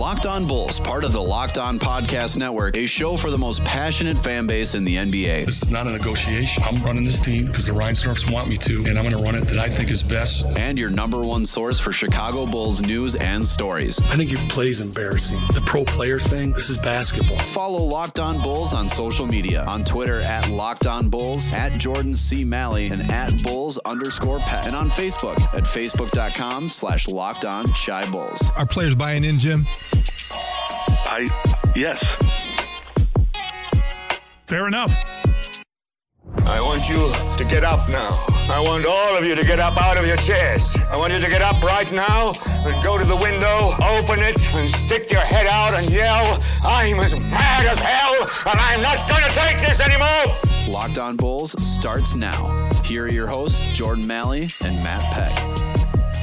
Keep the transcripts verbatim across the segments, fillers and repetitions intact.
Locked On Bulls, part of the Locked On Podcast Network, a show for the most passionate fan base in the N B A. This is not a negotiation. I'm running this team because the Reinsdorfs want me to, and I'm going to run it that I think is best. And your number one source for Chicago Bulls news and stories. I think your play is embarrassing. The pro player thing, this is basketball. Follow Locked On Bulls on social media. On Twitter at Locked On Bulls, at Jordan C. Malley, and at Bulls underscore Pet. And on Facebook at facebook.com slash Locked On Chi Bulls. Are players buying in, Jim? I, yes. Fair enough. I want you to get up now. I want all of you to get up out of your chairs. I want you to get up right now and go to the window, open it, and stick your head out and yell, I'm as mad as hell, and I'm not going to take this anymore. Locked On Bulls starts now. Here are your hosts, Jordan Malley and Matt Peck.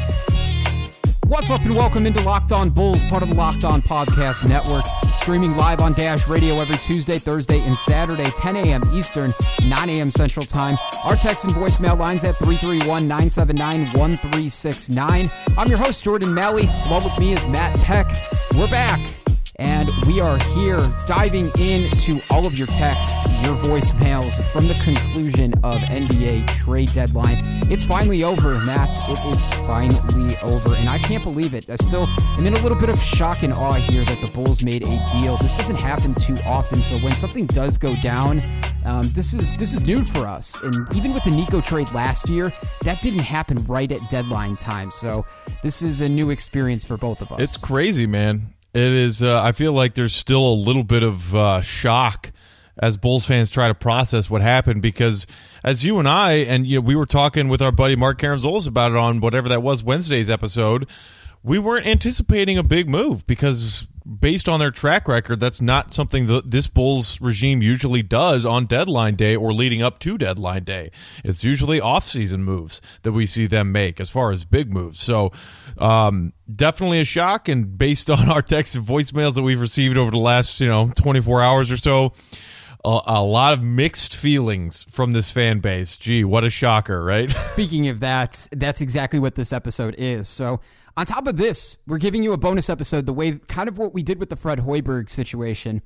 What's up and welcome into Locked On Bulls, part of the Locked On Podcast Network. Streaming live on Dash Radio every Tuesday, Thursday, and Saturday, ten a.m. Eastern, nine a.m. Central Time. Our text and voicemail lines at three three one, nine seven nine, one three six nine. I'm your host, Jordan Malley. Along with me is Matt Peck. We're back, and we are here diving into all of your texts, your voicemails from the conclusion of N B A trade deadline. It's finally over, Matt. It is finally over, and I can't believe it. I still am in a little bit of shock and awe here that the Bulls made a deal. This doesn't happen too often, so when something does go down, um, this is this is new for us. And even with the Nico trade last year, that didn't happen right at deadline time. So this is a new experience for both of us. It's crazy, man. It is. Uh, I feel like there's still a little bit of uh, shock as Bulls fans try to process what happened, because as you and I, and you know, we were talking with our buddy Mark Karamzolis about it on whatever that was, Wednesday's episode, we weren't anticipating a big move because based on their track record, that's not something that this Bulls regime usually does on deadline day or leading up to deadline day. It's usually off-season moves that we see them make as far as big moves. So um, definitely a shock, and based on our texts and voicemails that we've received over the last, you know, twenty-four hours or so, a, a lot of mixed feelings from this fan base. Gee, what a shocker, right? Speaking of that, that's exactly what this episode is. So on top of this, we're giving you a bonus episode the way kind of what we did with the Fred Hoiberg situation.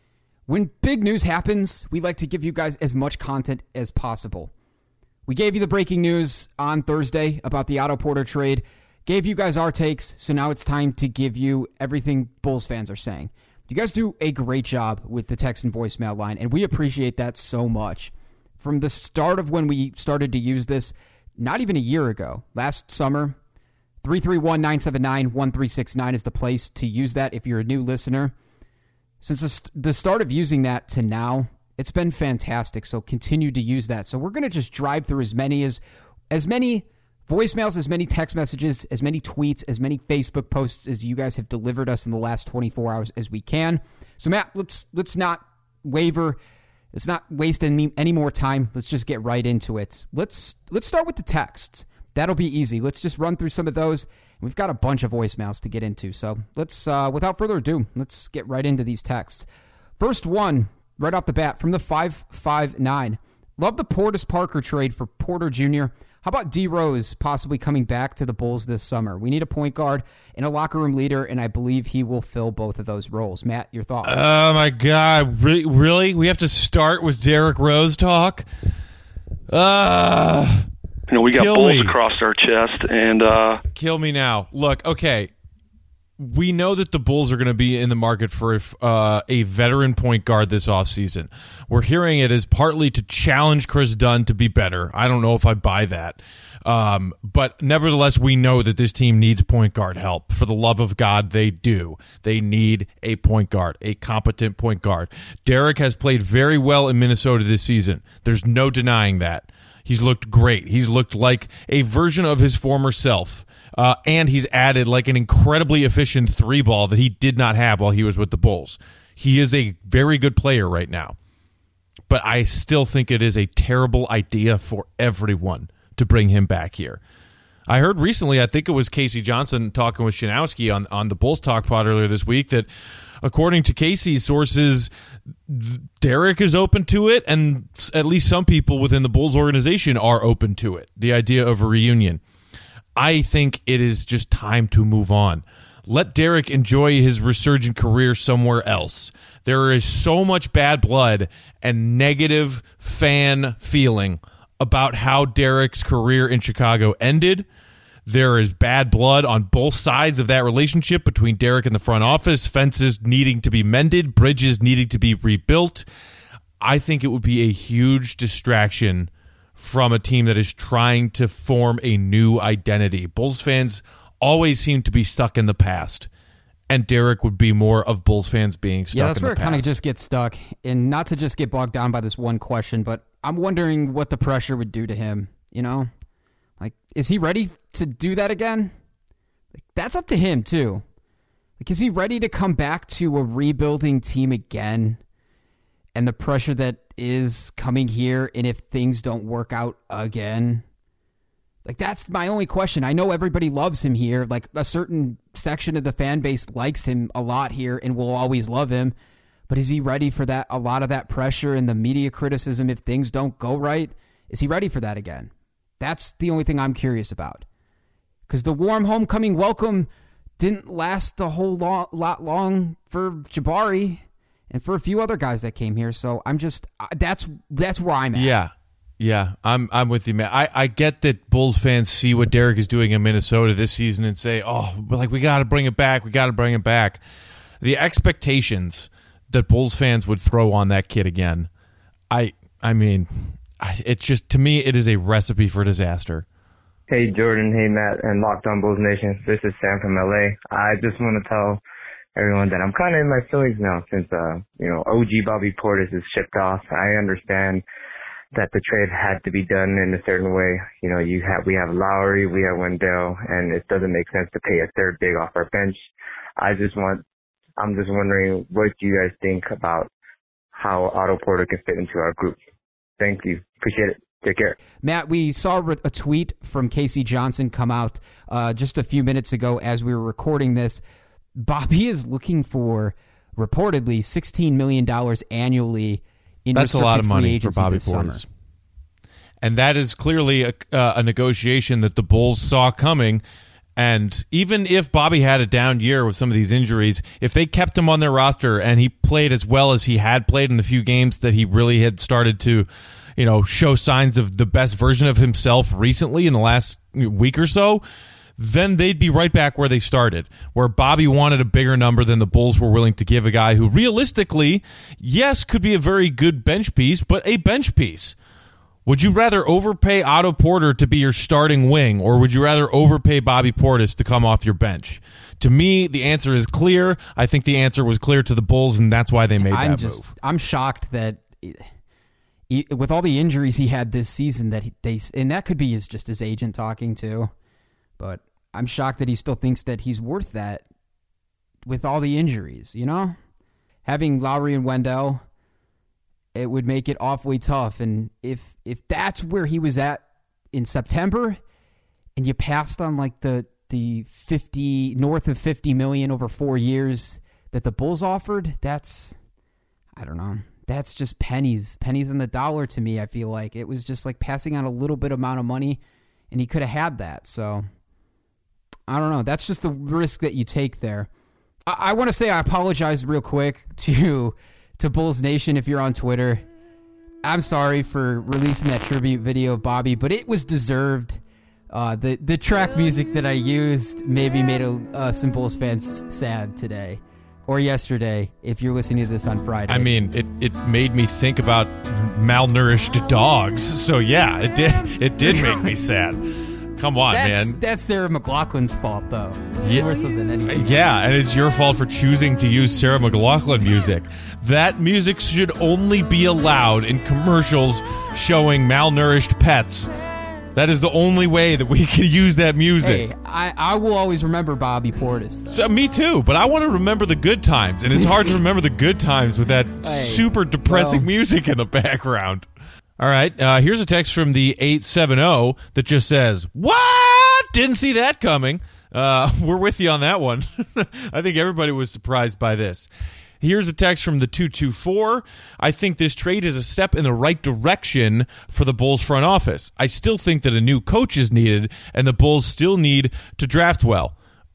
When big news happens, we like to give you guys as much content as possible. We gave you the breaking news on Thursday about the Otto Porter trade, gave you guys our takes, so now it's time to give you everything Bulls fans are saying. You guys do a great job with the text and voicemail line, and we appreciate that so much. From the start of when we started to use this, not even a year ago, last summer, three three one, nine seven nine, one three six nine is the place to use that if you're a new listener. Since the, st- the start of using that to now, it's been fantastic, so continue to use that. So we're going to just drive through as many as as many voicemails, as many text messages, as many tweets, as many Facebook posts as you guys have delivered us in the last twenty-four hours as we can. So Matt, let's let's not waver. Let's not waste any, any more time. Let's just get right into it. Let's let's start with the texts. That'll be easy. Let's just run through some of those. We've got a bunch of voicemails to get into. So let's, uh, without further ado, let's get right into these texts. First one, right off the bat, from the five five nine. Love the Portis Parker trade for Porter Junior How about D Rose possibly coming back to the Bulls this summer? We need a point guard and a locker room leader, and I believe he will fill both of those roles. Matt, your thoughts? Oh, my God. Re- really? We have to start with Derrick Rose talk? Uh, you know, we got Kill Bulls me. across our chest, and uh, Kill me now. Look, okay. We know that the Bulls are going to be in the market for uh, a veteran point guard this offseason. We're hearing it as partly to challenge Chris Dunn to be better. I don't know if I buy that. Um, but nevertheless, we know that this team needs point guard help. For the love of God, they do. They need a point guard, a competent point guard. Derrick has played very well in Minnesota this season. There's no denying that. He's looked great. He's looked like a version of his former self. Uh, and he's added like an incredibly efficient three ball that he did not have while he was with the Bulls. He is a very good player right now. But I still think it is a terrible idea for everyone to bring him back here. I heard recently, I think it was Casey Johnson talking with Shanowski on, on the Bulls Talk pod earlier this week, that according to Casey's sources, Derrick is open to it, and at least some people within the Bulls organization are open to it, the idea of a reunion. I think it is just time to move on. let Derek enjoy his resurgent career somewhere else. There is so much bad blood and negative fan feeling about how Derek's career in Chicago ended. There is bad blood on both sides of that relationship between Derek and the front office, fences needing to be mended, bridges needing to be rebuilt. I think it would be a huge distraction from a team that is trying to form a new identity. Bulls fans always seem to be stuck in the past, and Derek would be more of Bulls fans being stuck in the past. Yeah, that's where it kind of just gets stuck. And not to just get bogged down by this one question, but I'm wondering what the pressure would do to him, you know? Like, is he ready to do that again? Like, that's up to him, too. Like, is he ready to come back to a rebuilding team again? And the pressure that is coming here, and if things don't work out again? Like, that's my only question. I know everybody loves him here. Like, a certain section of the fan base likes him a lot here and will always love him. But is he ready for that? A lot of that pressure and the media criticism if things don't go right? Is he ready for that again? That's the only thing I'm curious about. Because the warm homecoming welcome didn't last a whole lot, lot long for Jabari and for a few other guys that came here. So I'm just, that's that's where I'm at. Yeah. Yeah, I'm I'm with you, man. I, I get that Bulls fans see what Derek is doing in Minnesota this season and say, oh, like, we got to bring it back. We got to bring it back. The expectations that Bulls fans would throw on that kid again, I I mean, I, it's just, to me, it is a recipe for disaster. Hey, Jordan. Hey, Matt, and Locked On Bulls Nation. This is Sam from L A. I just want to tell everyone that I'm kind of in my feelings now since, uh, you know, O G Bobby Portis is shipped off. I understand that the trade had to be done in a certain way. You know, you have we have Lowry, we have Wendell, and it doesn't make sense to pay a third big off our bench. I just want, I'm just wondering what you guys think about how Otto Porter can fit into our group. Thank you. Appreciate it. Take care. Matt, we saw a tweet from Casey Johnson come out uh, just a few minutes ago as we were recording this. Bobby is looking for, reportedly, sixteen million dollars annually. That's a lot of money for Bobby Portis. And that is clearly a, uh, a negotiation that the Bulls saw coming. And even if Bobby had a down year with some of these injuries, if they kept him on their roster and he played as well as he had played in the few games that he really had started to, you know, show signs of the best version of himself recently in the last week or so, then they'd be right back where they started, where Bobby wanted a bigger number than the Bulls were willing to give a guy who realistically, yes, could be a very good bench piece, but a bench piece. Would you rather overpay Otto Porter to be your starting wing, or would you rather overpay Bobby Portis to come off your bench? To me, the answer is clear. I think the answer was clear to the Bulls, and that's why they made I'm that just, move. I'm shocked that he, with all the injuries he had this season, that he, they and that could be his, just his agent talking too, but I'm shocked that he still thinks that he's worth that with all the injuries, you know? Having Lowry and Wendell, it would make it awfully tough. And if if that's where he was at in September and you passed on like the the fifty north of fifty million over four years that the Bulls offered, that's, I don't know. That's just pennies, pennies in the dollar to me. I feel like it was just like passing on a little bit amount of money and he could have had that. So I don't know. That's just the risk that you take there. I, I want to say I apologize real quick to to Bulls Nation if you're on Twitter. I'm sorry for releasing that tribute video of Bobby, but it was deserved. Uh, the the track music that I used maybe made a, uh, some Bulls fans sad today or yesterday if you're listening to this on Friday. I mean, it, it made me think about malnourished dogs. So yeah, it did it did make me sad. Come on, that's, man. That's Sarah McLachlan's fault, though. Yeah, more so than anything. Yeah, and it's your fault for choosing to use Sarah McLachlan music. That music should only be allowed in commercials showing malnourished pets. That is the only way that we can use that music. Hey, I, I will always remember Bobby Portis. So, me too, but I want to remember the good times, and it's hard to remember the good times with that hey, super depressing well, music in the background. All right, uh, here's a text from the eight seven zero that just says, "What? Didn't see that coming." Uh, we're with you on that one. I think everybody was surprised by this. Here's a text from the two two four. I think this trade is a step in the right direction for the Bulls front office. I still think that a new coach is needed, and the Bulls still need to draft well.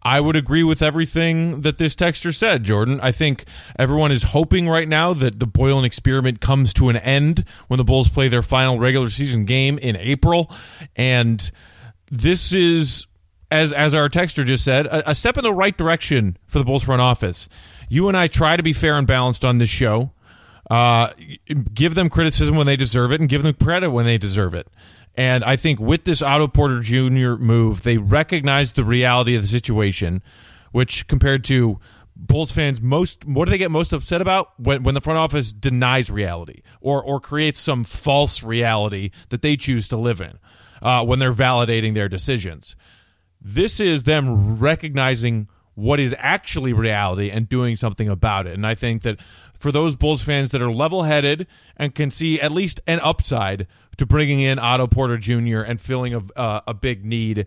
I would agree with everything that this texter said, Jordan. I think everyone is hoping right now that the Boylen experiment comes to an end when the Bulls play their final regular season game in April. And this is, as as our texter just said, a, a step in the right direction for the Bulls front office. You and I try to be fair and balanced on this show. Uh, give them criticism when they deserve it and give them credit when they deserve it. And I think with this Otto Porter Junior move, they recognize the reality of the situation, which compared to Bulls fans, most what do they get most upset about? When when the front office denies reality or or creates some false reality that they choose to live in uh, when they're validating their decisions. This is them recognizing what is actually reality and doing something about it. And I think that for those Bulls fans that are level-headed and can see at least an upside to bringing in Otto Porter Junior and filling a, uh, a big need,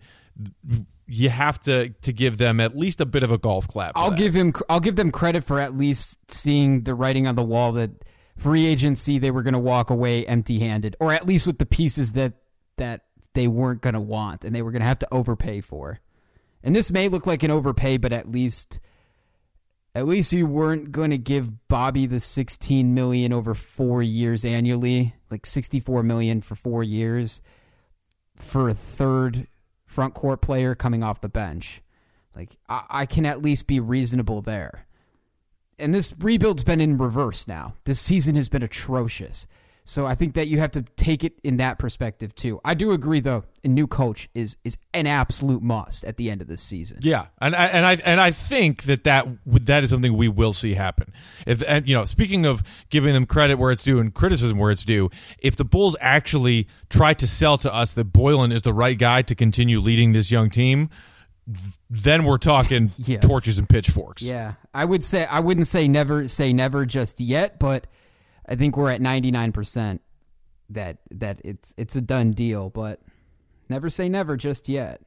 you have to to give them at least a bit of a golf clap. I'll that. give him. I'll give them credit for at least seeing the writing on the wall that free agency they were going to walk away empty-handed, or at least with the pieces that that they weren't going to want and they were going to have to overpay for. And this may look like an overpay, but at least. At least you weren't going to give Bobby the sixteen million dollars over four years annually, like sixty-four million dollars for four years for a third front court player coming off the bench. Like, I, I can at least be reasonable there. And this rebuild's been in reverse now. This season has been atrocious. So I think that you have to take it in that perspective too. I do agree, though, a new coach is is an absolute must at the end of this season. Yeah, and I and I and I think that that that is something we will see happen. If and you know, speaking of giving them credit where it's due and criticism where it's due, if the Bulls actually try to sell to us that Boylen is the right guy to continue leading this young team, then we're talking yes. torches and pitchforks. Yeah, I would say I wouldn't say never say never just yet, but I think we're at ninety-nine percent that that it's it's a done deal, but never say never just yet.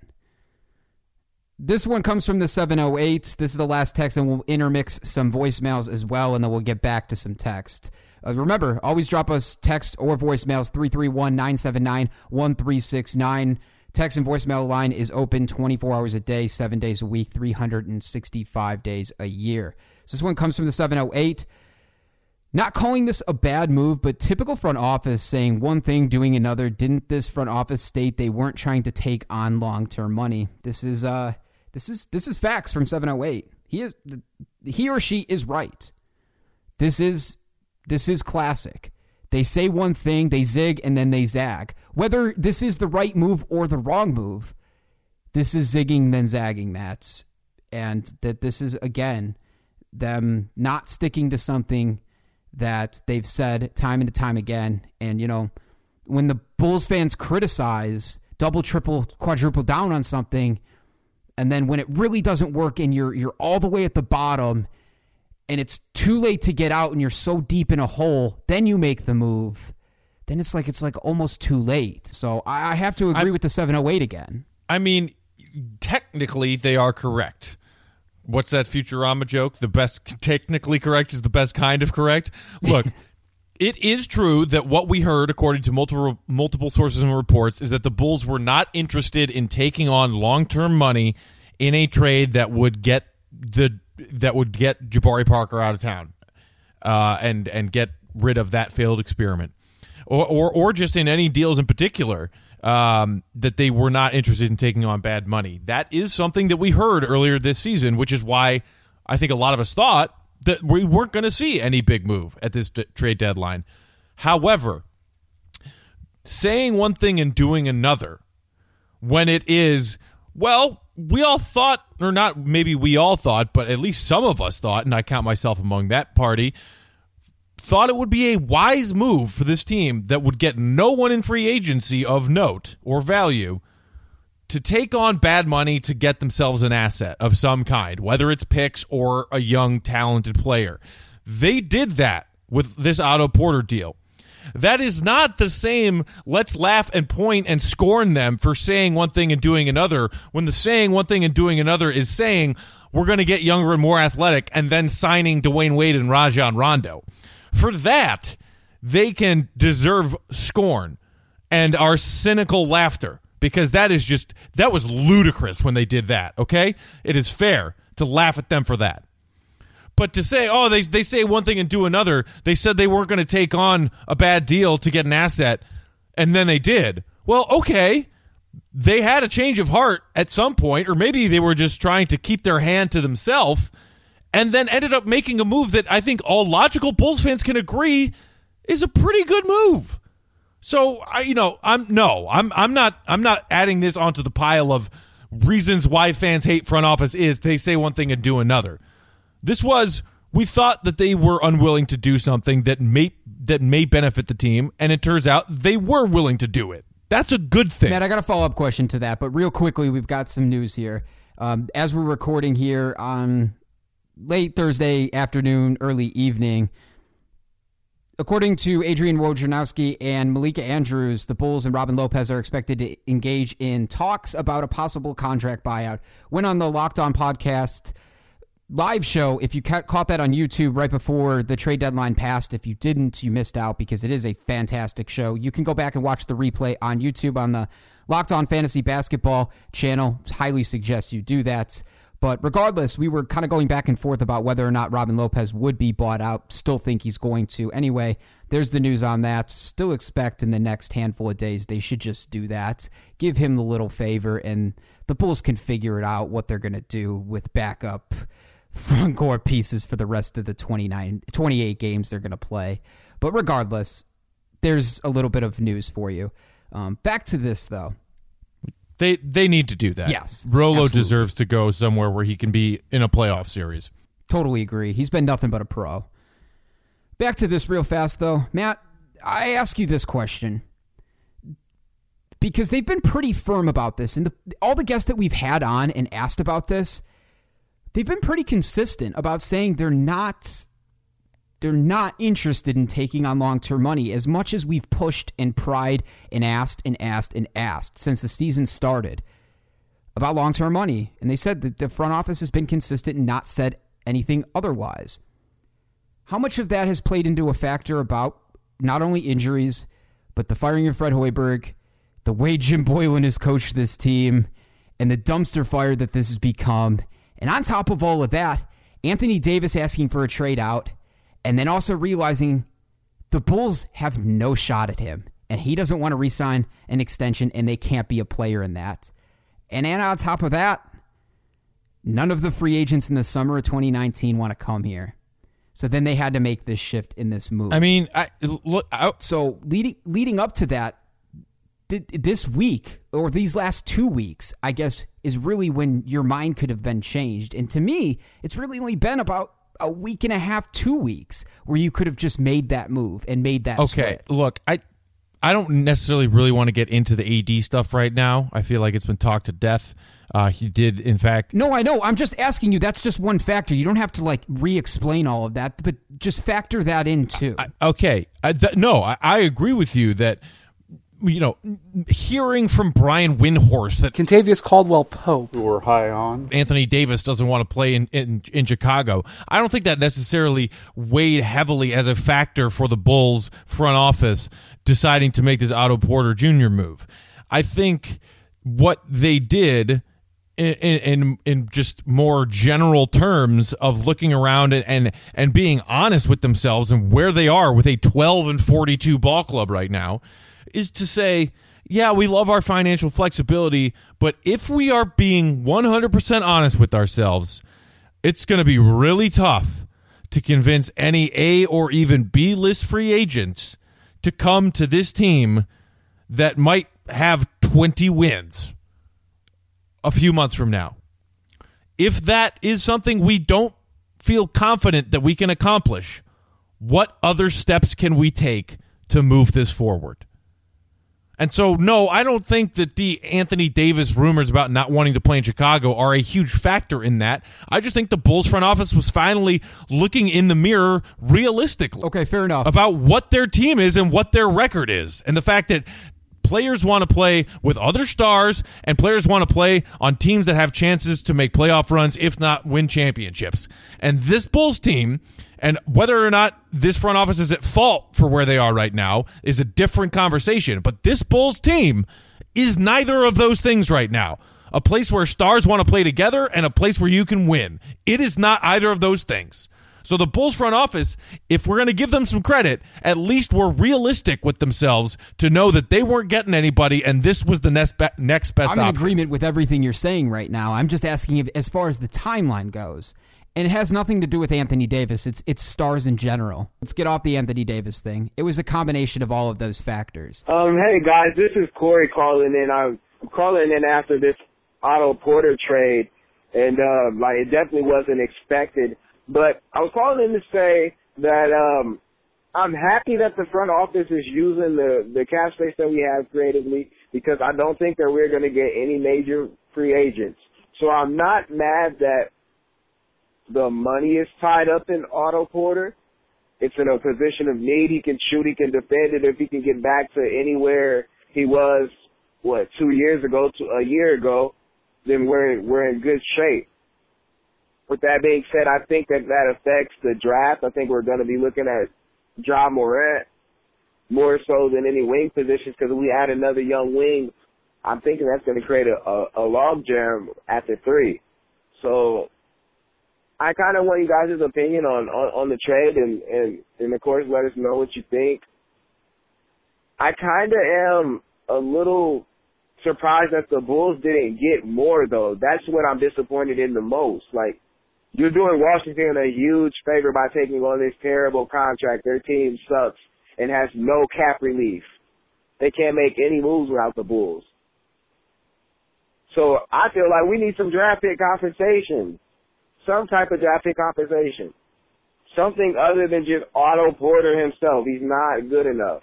This one comes from the seven oh eight. This is the last text, and we'll intermix some voicemails as well, and then we'll get back to some text. Uh, remember, always drop us text or voicemails, three three one, nine seven nine, one three six nine. Text and voicemail line is open twenty-four hours a day, seven days a week, three hundred sixty-five days a year. So this one comes from the seven oh eight. Not calling this a bad move, but typical front office saying one thing, doing another. Didn't this front office state they weren't trying to take on long-term money? This is uh, this is this is facts from seven oh eight. He is he or she is right. This is this is classic. They say one thing, they zig, and then they zag. Whether this is the right move or the wrong move, this is zigging then zagging, Mats, and that this is again them not sticking to something that they've said time and time again. And, you know, when the Bulls fans criticize, double, triple, quadruple down on something, and then when it really doesn't work and you're you're all the way at the bottom and it's too late to get out and you're so deep in a hole, then you make the move, then it's like it's like almost too late. So I have to agree I, with the seven oh eight again. I mean, technically they are correct. What's that Futurama joke? The best, technically correct is the best kind of correct. Look, it is true that what we heard, according to multiple multiple sources and reports, is that the Bulls were not interested in taking on long-term money in a trade that would get the that would get Jabari Parker out of town, uh, and and get rid of that failed experiment, or or, or just in any deals in particular. Um, that they were not interested in taking on bad money. That is something that we heard earlier this season, which is why I think a lot of us thought that we weren't going to see any big move at this d- trade deadline. However, saying one thing and doing another when it is, well, we all thought, or not maybe we all thought, but at least some of us thought, and I count myself among that party, thought it would be a wise move for this team that would get no one in free agency of note or value to take on bad money to get themselves an asset of some kind, whether it's picks or a young, talented player. They did that with this Otto Porter deal. That is not the same let's laugh and point and scorn them for saying one thing and doing another, when the saying one thing and doing another is saying we're going to get younger and more athletic and then signing Dwayne Wade and Rajon Rondo. For that, they can deserve scorn and our cynical laughter because that is just, that was ludicrous when they did that, okay? It is fair to laugh at them for that. But to say, oh, they they say one thing and do another, they said they weren't going to take on a bad deal to get an asset, and then they did. Well, okay, they had a change of heart at some point, or maybe they were just trying to keep their hand to themselves, and then ended up making a move that I think all logical Bulls fans can agree is a pretty good move. So, I, you know, I'm no, I'm I'm not I'm not adding this onto the pile of reasons why fans hate front office is they say one thing and do another. This was, we thought that they were unwilling to do something that may that may benefit the team, and it turns out they were willing to do it. That's a good thing. Matt, I got a follow-up question to that, but real quickly, we've got some news here. Um, as we're recording here on late Thursday afternoon, early evening, according to Adrian Wojnarowski and Malika Andrews, the Bulls and Robin Lopez are expected to engage in talks about a possible contract buyout. Went on the Locked On podcast live show. If you ca- caught that on YouTube right before the trade deadline passed, if you didn't, you missed out because it is a fantastic show. You can go back and watch the replay on YouTube on the Locked On Fantasy Basketball channel. Highly suggest you do that. But regardless, we were kind of going back and forth about whether or not Robin Lopez would be bought out. Still think he's going to. Anyway, there's the news on that. Still expect in the next handful of days they should just do that. Give him the little favor, and the Bulls can figure it out what they're going to do with backup front court pieces for the rest of the twenty-nine, twenty-eight games they're going to play. But regardless, there's a little bit of news for you. Um, back to this, though. They they need to do that. Yes. Rolo absolutely. deserves to go somewhere where he can be in a playoff series. Totally agree. He's been nothing but a pro. Back to this real fast, though. Matt, I ask you this question because they've been pretty firm about this. And the, all the guests that we've had on and asked about this, they've been pretty consistent about saying they're not they're not interested in taking on long-term money as much as we've pushed and pried and asked and asked and asked since the season started about long-term money. And they said that the front office has been consistent and not said anything otherwise. How much of that has played into a factor about not only injuries, but the firing of Fred Hoiberg, the way Jim Boylan has coached this team, and the dumpster fire that this has become? And on top of all of that, Anthony Davis asking for a trade out, and then also realizing the Bulls have no shot at him, and he doesn't want to re-sign an extension, and they can't be a player in that. And, and on top of that, none of the free agents in the summer of twenty nineteen want to come here. So then they had to make this shift in this move. I mean, I, look. I, so leading leading up to that, this week, or these last two weeks, I guess, is really when your mind could have been changed. And to me, it's really only been about a week and a half, two weeks, where you could have just made that move and made that Okay, switch. look, I I don't necessarily really want to get into the A D stuff right now. I feel like it's been talked to death. Uh, he did, in fact... No, I know. I'm just asking you. That's just one factor. You don't have to, like, re-explain all of that, but just factor that in, too. I, okay. I, th- no, I, I agree with you that, you know, hearing from Brian Windhorst that Kentavious Caldwell-Pope, who we're high on, Anthony Davis doesn't want to play in, in, in Chicago, I don't think that necessarily weighed heavily as a factor for the Bulls front office deciding to make this Otto Porter Junior move. I think what they did... In, in in just more general terms of looking around and, and and being honest with themselves and where they are with a twelve and forty-two ball club right now, is to say, yeah, we love our financial flexibility, but if we are being one hundred percent honest with ourselves, it's going to be really tough to convince any A or even B list free agents to come to this team that might have twenty wins a few months from now. If that is something we don't feel confident that we can accomplish, what other steps can we take to move this forward? And so, no, I don't think that the Anthony Davis rumors about not wanting to play in Chicago are a huge factor in that. I just think the Bulls front office was finally looking in the mirror realistically. Okay, fair enough. About what their team is and what their record is. And the fact that players want to play with other stars, and players want to play on teams that have chances to make playoff runs, if not win championships. And this Bulls team, and whether or not this front office is at fault for where they are right now, is a different conversation. But this Bulls team is neither of those things right now. A place where stars want to play together and a place where you can win. It is not either of those things. So the Bulls front office, if we're going to give them some credit, at least were realistic with themselves to know that they weren't getting anybody and this was the next, be- next best option. I'm in agreement with everything you're saying right now. I'm just asking if, as far as the timeline goes. And it has nothing to do with Anthony Davis. It's it's stars in general. Let's get off the Anthony Davis thing. It was a combination of all of those factors. Um, hey, guys, this is Corey calling in. I'm calling in after this Otto Porter trade, and uh, like it definitely wasn't expected. But I was calling in to say that um, I'm happy that the front office is using the, the cap space that we have creatively, because I don't think that we're going to get any major free agents. So I'm not mad that the money is tied up in Otto Porter. It's in a position of need. He can shoot. He can defend it. If he can get back to anywhere he was, what, two years ago, to a year ago, then we're we're in good shape. With that being said, I think that that affects the draft. I think we're going to be looking at Ja Morant more so than any wing positions, because if we add another young wing, I'm thinking that's going to create a, a, a log jam at the three. So I kind of want you guys' opinion on, on, on the trade, and, and, and, of course, let us know what you think. I kind of am a little surprised that the Bulls didn't get more, though. That's what I'm disappointed in the most. Like, you're doing Washington a huge favor by taking on this terrible contract. Their team sucks and has no cap relief. They can't make any moves without the Bulls. So I feel like we need some draft pick compensation, some type of draft pick compensation, something other than just Otto Porter himself. He's not good enough.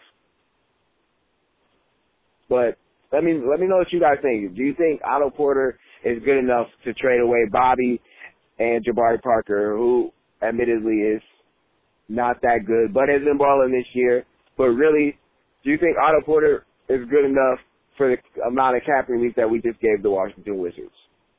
But let me let me know what you guys think. Do you think Otto Porter is good enough to trade away Bobby and Jabari Parker, who admittedly is not that good, but has been balling this year? But really, do you think Otto Porter is good enough for the amount of cap relief that we just gave the Washington Wizards?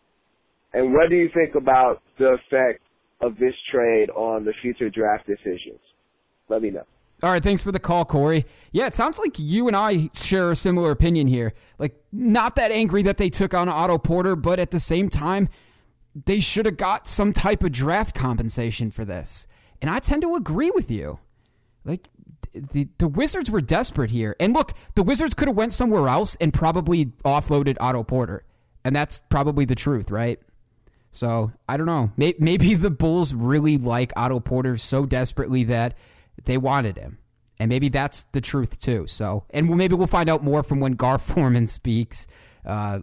And what do you think about the effect of this trade on the future draft decisions? Let me know. All right, thanks for the call, Corey. Yeah, it sounds like you and I share a similar opinion here. Like, not that angry that they took on Otto Porter, but at the same time, they should have got some type of draft compensation for this. And I tend to agree with you. Like, the the Wizards were desperate here. And look, the Wizards could have went somewhere else and probably offloaded Otto Porter. And that's probably the truth, right? So, I don't know. Maybe the Bulls really like Otto Porter so desperately that they wanted him. And maybe that's the truth, too. So, and maybe we'll find out more from when Gar Forman speaks uh,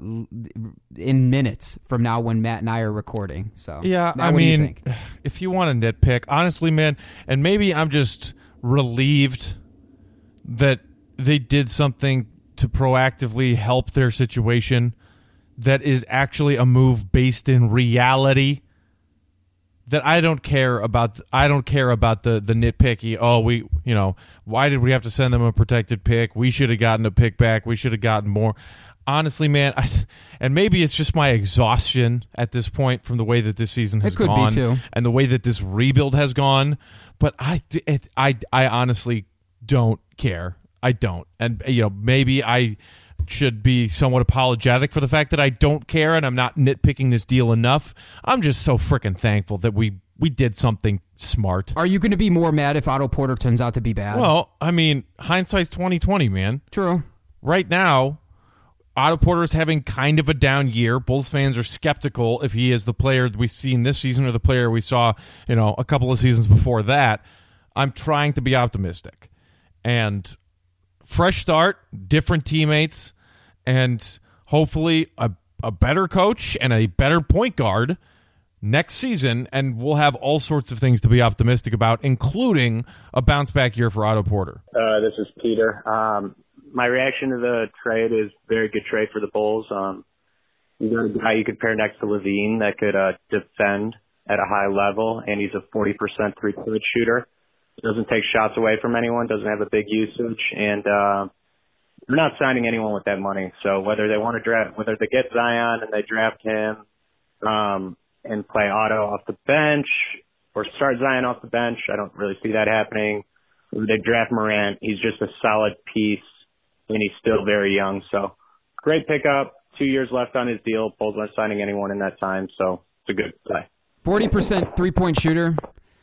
in minutes from now when Matt and I are recording. So, yeah, Matt, I what mean, do you think? If you want to nitpick, honestly, man, and maybe I'm just relieved that they did something to proactively help their situation that is actually a move based in reality. That I don't care about. I don't care about the the nitpicky. Oh, we, you know, why did we have to send them a protected pick? We should have gotten a pick back. We should have gotten more. Honestly, man, I, and maybe it's just my exhaustion at this point from the way that this season has it could gone be too. And the way that this rebuild has gone. But I, it, I, I honestly don't care. I don't, and you know, maybe I should be somewhat apologetic for the fact that I don't care and I'm not nitpicking this deal enough. I'm just so freaking thankful that we, we did something smart. Are you going to be more mad if Otto Porter turns out to be bad? Well, I mean, hindsight's twenty twenty, man. True. Right now, Otto Porter is having kind of a down year. Bulls fans are skeptical if he is the player we've seen this season or the player we saw, you know, a couple of seasons before that. I'm trying to be optimistic. And fresh start, different teammates, and hopefully a, a better coach and a better point guard next season, and we'll have all sorts of things to be optimistic about, including a bounce-back year for Otto Porter. Uh, this is Peter. Um, my reaction to the trade is very good trade for the Bulls. Um, you got a guy you could pair next to Levine that could uh, defend at a high level, and he's a forty percent three-point shooter. Doesn't take shots away from anyone, doesn't have a big usage, and uh, they're not signing anyone with that money. So whether they want to draft, whether they get Zion and they draft him um, and play Otto off the bench or start Zion off the bench, I don't really see that happening. Whether they draft Morant, he's just a solid piece, and he's still very young. So great pickup. Two years left on his deal. Bulls aren't signing anyone in that time, so it's a good play. forty percent three-point shooter.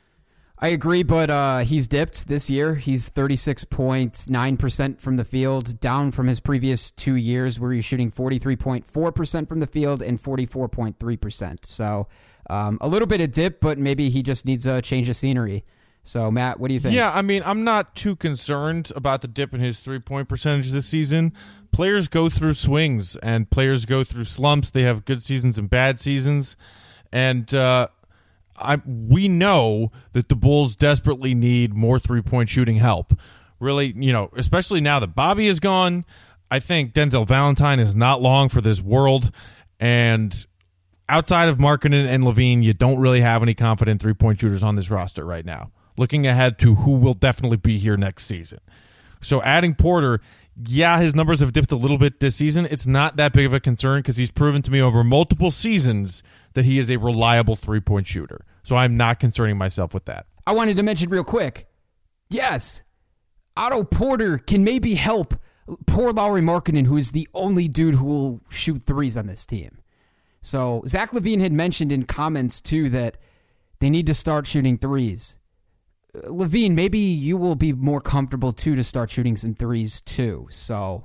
I agree, but uh, he's dipped this year. He's thirty-six point nine percent from the field, down from his previous two years where he's shooting forty-three point four percent from the field and forty-four point three percent. So um, a little bit of dip, but maybe he just needs a change of scenery. So, Matt, what do you think? Yeah, I mean, I'm not too concerned about the dip in his three-point percentage this season. Players go through swings, and players go through slumps. They have good seasons and bad seasons. And uh, I, we know that the Bulls desperately need more three-point shooting help. Really, you know, especially now that Bobby is gone, I think Denzel Valentine is not long for this world. And outside of Markkanen and LaVine, you don't really have any confident three-point shooters on this roster right now, looking ahead to who will definitely be here next season. So adding Porter, yeah, his numbers have dipped a little bit this season. It's not that big of a concern because he's proven to me over multiple seasons that he is a reliable three-point shooter. So I'm not concerning myself with that. I wanted to mention real quick, yes, Otto Porter can maybe help poor Lauri Markkanen, who is the only dude who will shoot threes on this team. So Zach LaVine had mentioned in comments, too, that they need to start shooting threes. LaVine, maybe you will be more comfortable, too, to start shooting some threes, too. So,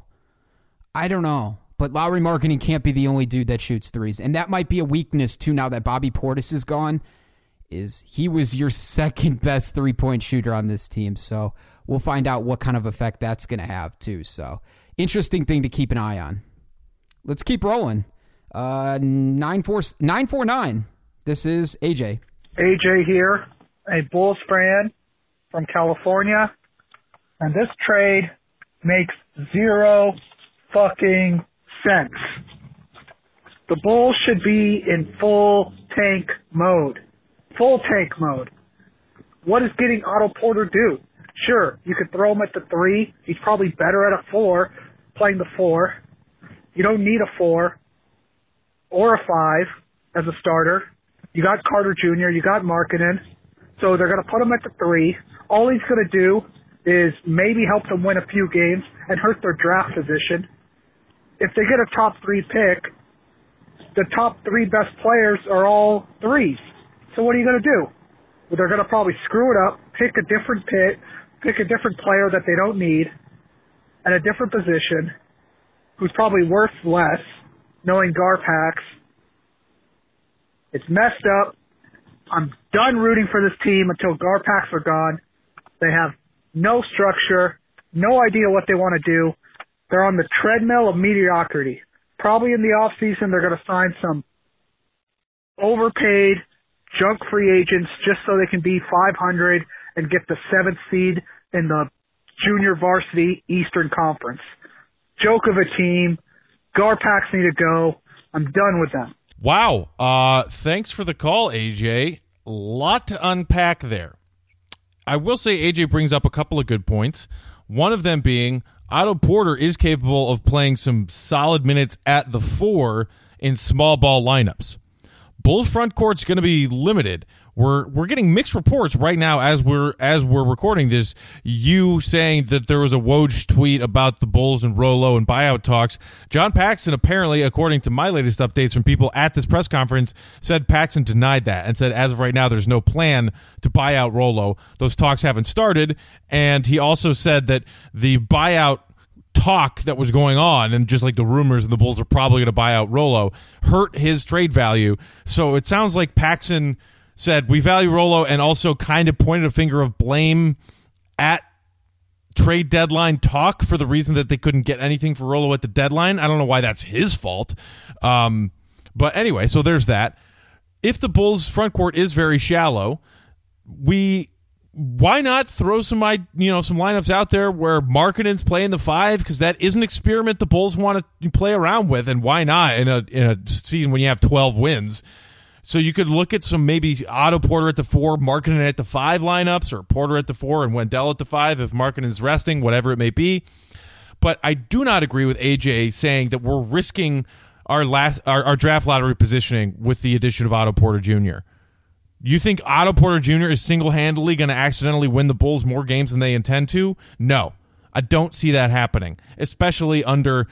I don't know. But Lauri Markkanen can't be the only dude that shoots threes. And that might be a weakness, too, now that Bobby Portis is gone, is he was your second best three-point shooter on this team. So, we'll find out what kind of effect that's going to have, too. So, interesting thing to keep an eye on. Let's keep rolling. Uh, nine four nine. This is A J. A J here, a Bulls fan from California, and this trade makes zero fucking sense. The Bulls should be in full tank mode. Full tank mode. What does getting Otto Porter do? Sure, you could throw him at the three. He's probably better at a four, playing the four. You don't need a four or a five as a starter. You got Carter Junior, you got Markkanen, so they're going to put him at the three. All he's going to do is maybe help them win a few games and hurt their draft position. If they get a top three pick, the top three best players are all threes. So what are you going to do? Well, they're going to probably screw it up, pick a different pick, pick a different player that they don't need at a different position who's probably worth less, knowing Garpax. It's messed up. I'm done rooting for this team until Garpax are gone. They have no structure, no idea what they want to do. They're on the treadmill of mediocrity. Probably in the offseason they're going to sign some overpaid junk free agents just so they can be five hundred and get the seventh seed in the junior varsity Eastern Conference. Joke of a team. Garpax need to go. I'm done with them. Wow. Uh, thanks for the call, A J. A lot to unpack there. I will say A J brings up a couple of good points. One of them being Otto Porter is capable of playing some solid minutes at the four in small ball lineups. Bulls front court's going to be limited. We're we're getting mixed reports right now as we're as we're recording this. You saying that there was a Woj tweet about the Bulls and Rolo and buyout talks. John Paxson, apparently, according to my latest updates from people at this press conference, said Paxson denied that and said as of right now there's no plan to buy out Rolo. Those talks haven't started, and he also said that the buyout talk that was going on and just like the rumors and the Bulls are probably going to buy out Rolo hurt his trade value. So it sounds like Paxson said we value Rolo and also kind of pointed a finger of blame at trade deadline talk for the reason that they couldn't get anything for Rolo at the deadline. I don't know why that's his fault. Um, but anyway, so there's that. If the Bulls front court is very shallow, we why not throw some you know some lineups out there where Markkanen's playing the five, because that is an experiment the Bulls want to play around with, and why not in a in a season when you have twelve wins? So you could look at some maybe Otto Porter at the four, Markkanen at the five lineups, or Porter at the four and Wendell at the five if Markkanen's resting, whatever it may be. But I do not agree with A J saying that we're risking our last our, our draft lottery positioning with the addition of Otto Porter Junior You think Otto Porter Junior is single-handedly going to accidentally win the Bulls more games than they intend to? No. I don't see that happening, especially under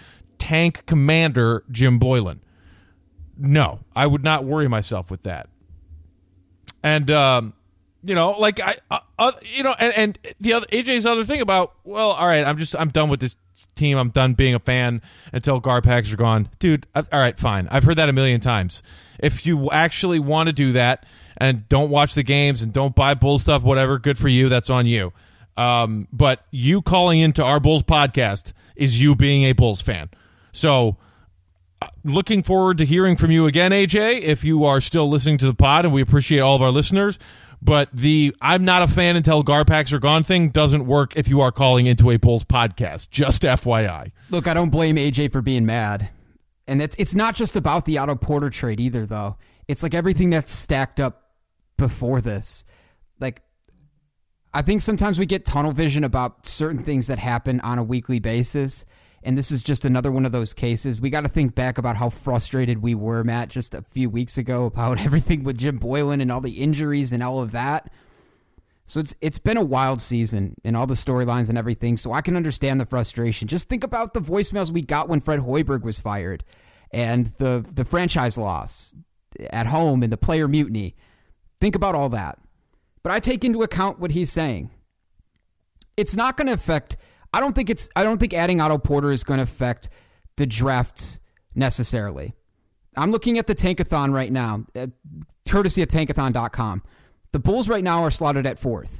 tank commander Jim Boylen. No, I would not worry myself with that. And, um, you know, like, I, uh, uh, you know, and, and the other, A J's other thing about, well, all right, I'm just, I'm done with this team. I'm done being a fan until Garpax are gone. Dude, I've, all right, fine. I've heard that a million times. If you actually want to do that and don't watch the games and don't buy Bulls stuff, whatever, good for you. That's on you. Um, but you calling into our Bulls podcast is you being a Bulls fan. So uh, looking forward to hearing from you again, A J, if you are still listening to the pod, and we appreciate all of our listeners. But the I'm not a fan until Garpax are gone thing doesn't work if you are calling into a Bulls podcast. Just F Y I. Look, I don't blame A J for being mad. And it's, it's not just about the Otto Porter trade either, though. It's like everything that's stacked up before this. Like, I think sometimes we get tunnel vision about certain things that happen on a weekly basis, and this is just another one of those cases. We got to think back about how frustrated we were, Matt, just a few weeks ago about everything with Jim Boylen and all the injuries and all of that. So it's it's been a wild season and all the storylines and everything, so I can understand the frustration. Just think about the voicemails we got when Fred Hoiberg was fired and the, the franchise loss at home and the player mutiny. Think about all that. But I take into account what he's saying. It's not going to affect. I don't think it's. I don't think adding Otto Porter is going to affect the draft necessarily. I'm looking at the Tankathon right now, uh, courtesy of tankathon dot com. The Bulls right now are slotted at fourth.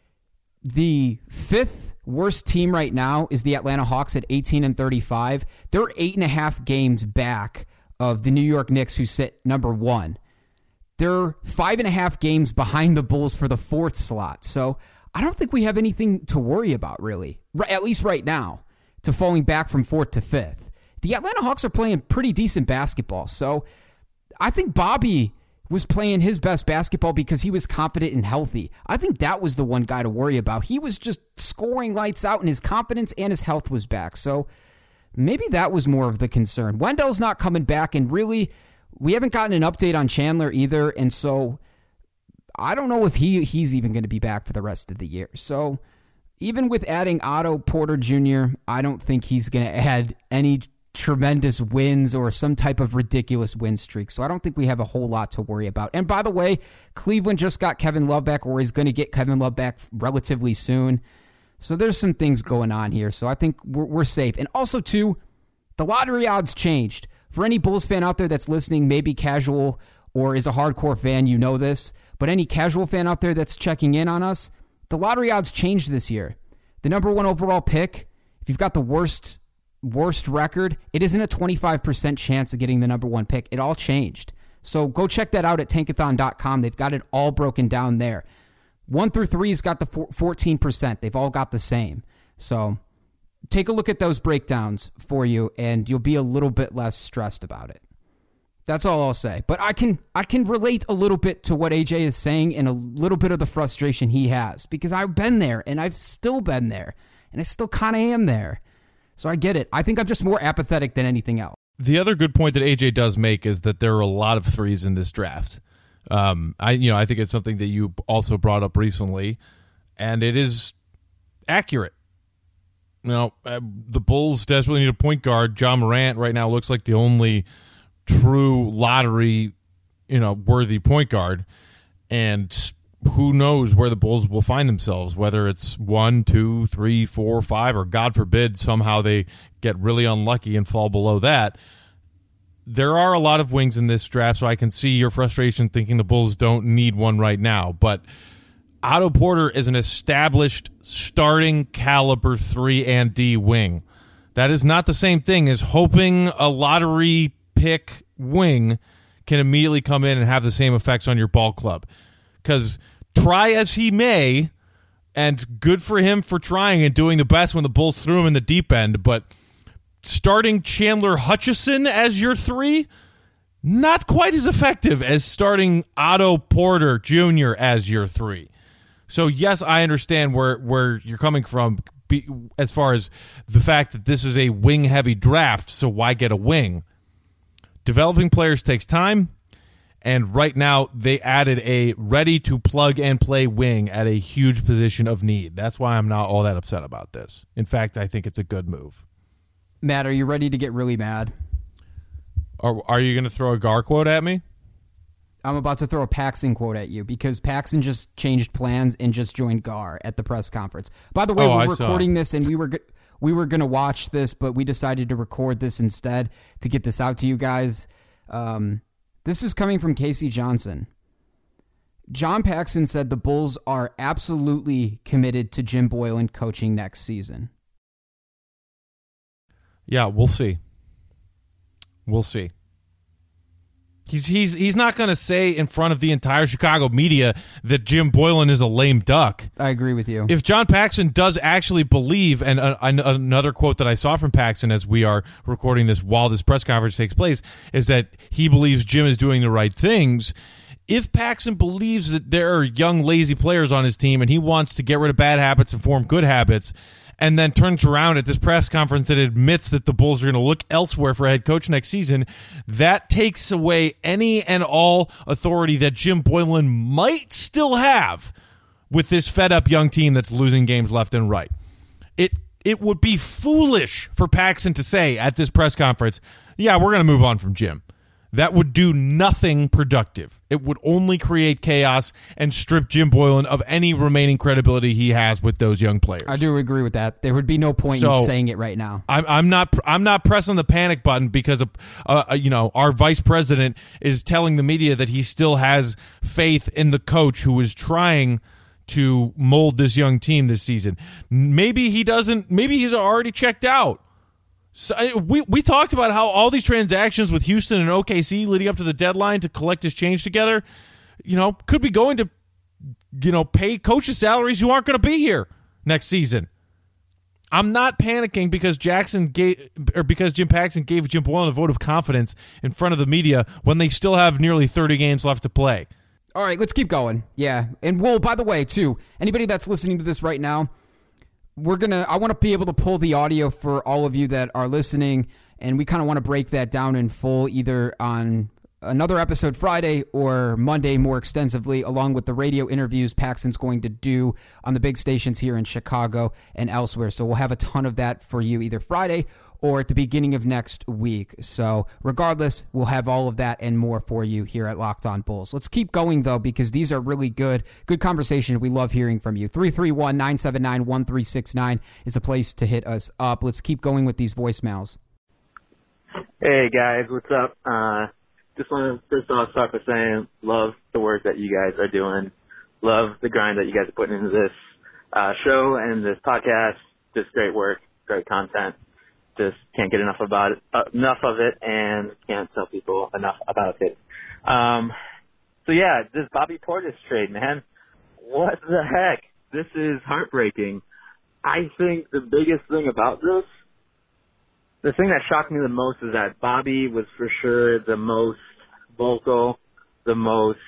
The fifth worst team right now is the Atlanta Hawks at eighteen and thirty-five. They're eight and a half games back of the New York Knicks, who sit number one. They're five and a half games behind the Bulls for the fourth slot. So I don't think we have anything to worry about, really, at least right now, to falling back from fourth to fifth. The Atlanta Hawks are playing pretty decent basketball. So I think Bobby was playing his best basketball because he was confident and healthy. I think that was the one guy to worry about. He was just scoring lights out, and his confidence and his health was back. So maybe that was more of the concern. Wendell's not coming back, and really, we haven't gotten an update on Chandler either, and so I don't know if he he's even going to be back for the rest of the year. So even with adding Otto Porter Junior, I don't think he's going to add any tremendous wins or some type of ridiculous win streak. So I don't think we have a whole lot to worry about. And by the way, Cleveland just got Kevin Love back, or is going to get Kevin Love back relatively soon. So there's some things going on here. So I think we're, we're safe. And also, too, the lottery odds changed. For any Bulls fan out there that's listening, maybe casual or is a hardcore fan, you know this. But any casual fan out there that's checking in on us, the lottery odds changed this year. The number one overall pick, if you've got the worst worst record, it isn't a twenty-five percent chance of getting the number one pick. It all changed. So go check that out at tankathon dot com. They've got it all broken down there. One through three has got the fourteen percent. They've all got the same. So take a look at those breakdowns for you, and you'll be a little bit less stressed about it. That's all I'll say. But I can I can relate a little bit to what A J is saying and a little bit of the frustration he has, because I've been there, and I've still been there, and I still kind of am there. So I get it. I think I'm just more apathetic than anything else. The other good point that A J does make is that there are a lot of threes in this draft. Um, I you know I think it's something that you also brought up recently, and it is accurate. You know, uh, the Bulls desperately need a point guard. John Morant right now looks like the only true lottery, you know, worthy point guard, and who knows where the Bulls will find themselves, whether it's one, two, three, four, five, or God forbid somehow they get really unlucky and fall below that. There are a lot of wings in this draft, so I can see your frustration thinking the Bulls don't need one right now, but Otto Porter is an established starting caliber three and D wing. That is not the same thing as hoping a lottery pick wing can immediately come in and have the same effects on your ball club. Because try as he may, and good for him for trying and doing the best when the Bulls threw him in the deep end, but starting Chandler Hutchison as your three, not quite as effective as starting Otto Porter Junior as your three. So yes, I understand where, where you're coming from be, as far as the fact that this is a wing-heavy draft, so why get a wing? Developing players takes time, and right now they added a ready-to-plug-and-play wing at a huge position of need. That's why I'm not all that upset about this. In fact, I think it's a good move. Matt, are you ready to get really mad? Are, are you going to throw a Gar quote at me? I'm about to throw a Paxson quote at you because Paxson just changed plans and just joined Gar at the press conference. By the way, Oh, we're I recording saw. this and we were go- we were going to watch this, but we decided to record this instead to get this out to you guys. Um, this is coming from Casey Johnson. John Paxson said the Bulls are absolutely committed to Jim Boylen coaching next season. Yeah, we'll see. We'll see. He's he's he's not going to say in front of the entire Chicago media that Jim Boylen is a lame duck. I agree with you. If John Paxson does actually believe, and uh, another quote that I saw from Paxson as we are recording this while this press conference takes place, is that he believes Jim is doing the right things. If Paxson believes that there are young, lazy players on his team and he wants to get rid of bad habits and form good habits, and then turns around at this press conference and admits that the Bulls are going to look elsewhere for a head coach next season, that takes away any and all authority that Jim Boylen might still have with this fed-up young team that's losing games left and right. It it would be foolish for Paxson to say at this press conference, yeah, we're going to move on from Jim. That would do nothing productive. It would only create chaos and strip Jim Boylen of any remaining credibility he has with those young players. I do agree with that. There would be no point So, in saying it right now. I'm, I'm not. I'm not pressing the panic button because of, uh, you know, our vice president is telling the media that he still has faith in the coach who is trying to mold this young team this season. Maybe he doesn't. Maybe he's already checked out. So we we talked about how all these transactions with Houston and O K C leading up to the deadline to collect his change together, you know, could be going to, you know, pay coaches salaries who aren't going to be here next season. I'm not panicking because Jackson gave, or because Jim Paxson gave Jim Boylen a vote of confidence in front of the media when they still have nearly thirty games left to play. All right, let's keep going. Yeah, and well, by the way, too, anybody that's listening to this right now, we're gonna. I want to be able to pull the audio for all of you that are listening, and we kind of want to break that down in full, either on another episode Friday or Monday more extensively, along with the radio interviews Paxson's going to do on the big stations here in Chicago and elsewhere. So we'll have a ton of that for you either Friday or at the beginning of next week. So regardless, we'll have all of that and more for you here at Locked On Bulls. Let's keep going, though, because these are really good. Good conversation. We love hearing from you. three three one, nine seven nine, one three six nine is the place to hit us up. Let's keep going with these voicemails. Hey, guys. What's up? Uh, just want to first off start by saying love the work that you guys are doing. Love the grind that you guys are putting into this uh, show and this podcast. Just great work, great content. Just can't get enough about it, uh, enough of it, and can't tell people enough about it. Um, so yeah, this Bobby Portis trade, man. What the heck? This is heartbreaking. I think the biggest thing about this, the thing that shocked me the most is that Bobby was for sure the most vocal, the most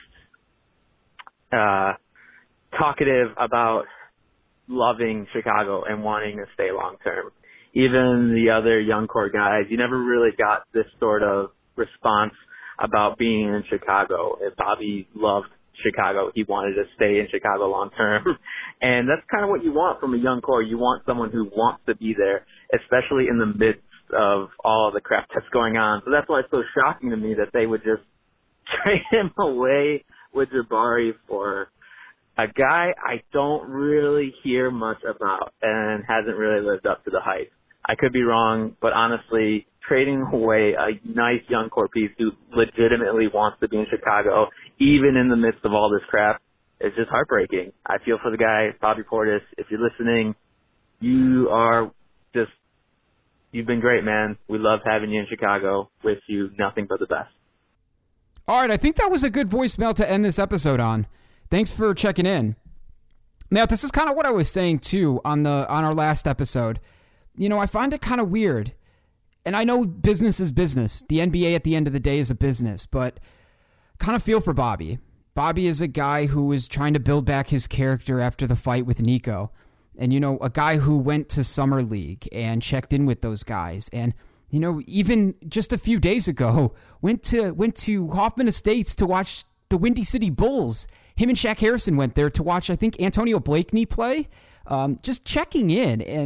uh, talkative about loving Chicago and wanting to stay long term. Even the other young core guys, you never really got this sort of response about being in Chicago. If Bobby loved Chicago, he wanted to stay in Chicago long term. And that's kind of what you want from a young core. You want someone who wants to be there, especially in the midst of all the crap that's going on. So that's why it's so shocking to me that they would just trade him away with Jabari for a guy I don't really hear much about and hasn't really lived up to the hype. I could be wrong, but honestly, trading away a nice young core piece who legitimately wants to be in Chicago, even in the midst of all this crap, is just heartbreaking. I feel for the guy, Bobby Portis. If you're listening, you are just, you've been great, man. We love having you in Chicago. Wish you nothing but the best. All right, I think that was a good voicemail to end this episode on. Thanks for checking in. Now, this is kind of what I was saying, too, on the on our last episode. You know, I find it kind of weird. And I know business is business. The N B A at the end of the day is a business, but kind of feel for Bobby. Bobby is a guy who is trying to build back his character after the fight with Nico. And, you know, a guy who went to Summer League and checked in with those guys. And, you know, even just a few days ago, went to went to Hoffman Estates to watch the Windy City Bulls. Him and Shaq Harrison went there to watch, I think, Antonio Blakeney play. Um, just checking in. And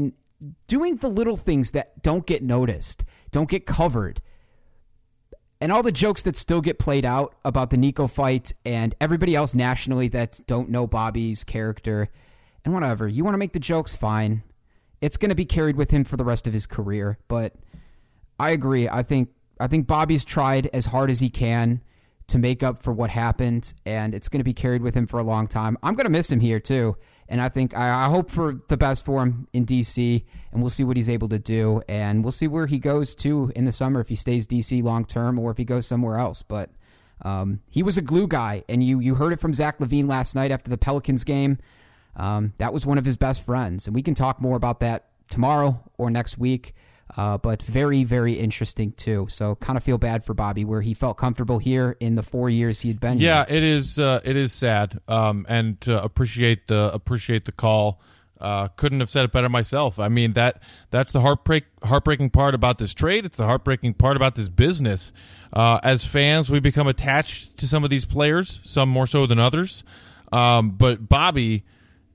doing the little things that don't get noticed, don't get covered. And all the jokes that still get played out about the Nico fight and everybody else nationally that don't know Bobby's character. And whatever. You want to make the jokes, fine. It's going to be carried with him for the rest of his career. But I agree. I think I think Bobby's tried as hard as he can to make up for what happened, and it's going to be carried with him for a long time. I'm going to miss him here, too. And I think I, I hope for the best for him in D C, and we'll see what he's able to do, and we'll see where he goes to in the summer, if he stays D C long term or if he goes somewhere else. But um, he was a glue guy, and you you heard it from Zach LaVine last night after the Pelicans game. Um, that was one of his best friends, and we can talk more about that tomorrow or next week. Uh, but very, very interesting too. So kind of feel bad for Bobby, where he felt comfortable here in the four years he had been yeah, here. it is. Uh, it is sad, um, and uh, appreciate the appreciate the call. Uh, couldn't have said it better myself. I mean that that's the heartbreak heartbreaking part about this trade. It's the heartbreaking part about this business. Uh, as fans, we become attached to some of these players, some more so than others. Um, but Bobby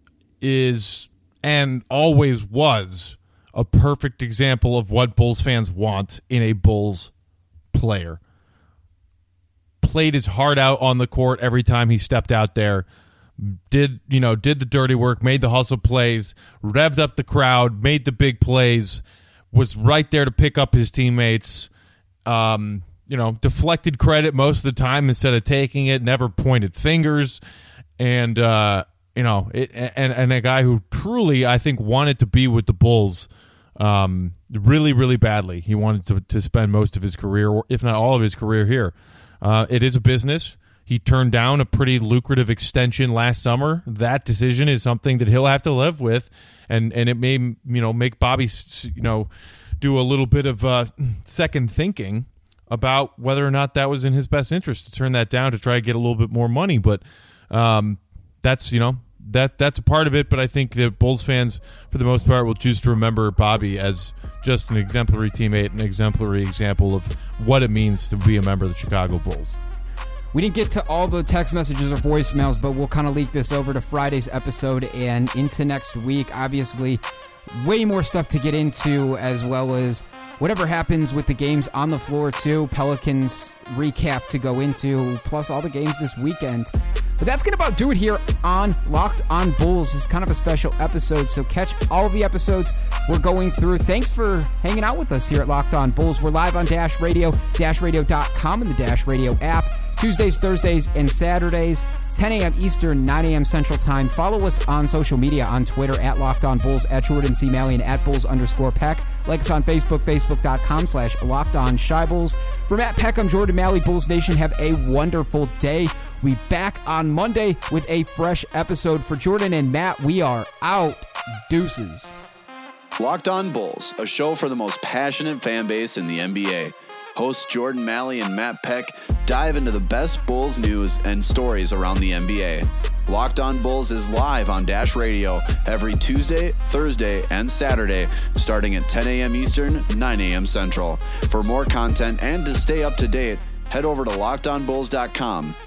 is and always was a perfect example of what Bulls fans want in a Bulls player. Played his heart out on the court every time he stepped out there. Did, you know, did the dirty work, made the hustle plays, revved up the crowd, made the big plays, was right there to pick up his teammates, um, you know, deflected credit most of the time instead of taking it, never pointed fingers, and, uh, you know, it, and, and a guy who truly, I think, wanted to be with the Bulls um, really, really badly. He wanted to, to spend most of his career, or if not all of his career, here. Uh, it is a business. He turned down a pretty lucrative extension last summer. That decision is something that he'll have to live with, and, and it may, you know, make Bobby, you know, do a little bit of uh, second thinking about whether or not that was in his best interest to turn that down to try to get a little bit more money. But um, that's, you know, that that's a part of it. But I think that Bulls fans, for the most part, will choose to remember Bobby as just an exemplary teammate, an exemplary example of what it means to be a member of the Chicago Bulls. We didn't get to all the text messages or voicemails, but we'll kind of leak this over to Friday's episode and into next week. Obviously, way more stuff to get into, as well as whatever happens with the games on the floor, too. Pelicans recap to go into, plus all the games this weekend. But that's going to about do it here on Locked on Bulls. It's kind of a special episode, so catch all of the episodes we're going through. Thanks for hanging out with us here at Locked on Bulls. We're live on Dash Radio, dash radio dot com, and the Dash Radio app. Tuesdays, Thursdays, and Saturdays, ten a.m. Eastern, nine a.m. Central Time. Follow us on social media on Twitter at Locked On Bulls, at Jordan C. Malley, and at Bulls underscore Peck. Like us on Facebook, facebook.com slash Locked On Shy Bulls. For Matt Peck, I'm Jordan Malley. Bulls Nation, have a wonderful day. We back on Monday with a fresh episode. For Jordan and Matt, we are out. Deuces. Locked On Bulls, a show for the most passionate fan base in the N B A. Hosts Jordan Malley and Matt Peck dive into the best Bulls news and stories around the N B A. Locked on Bulls is live on Dash Radio every Tuesday, Thursday, and Saturday, starting at ten a.m. Eastern, nine a.m. Central. For more content and to stay up to date, head over to locked on bulls dot com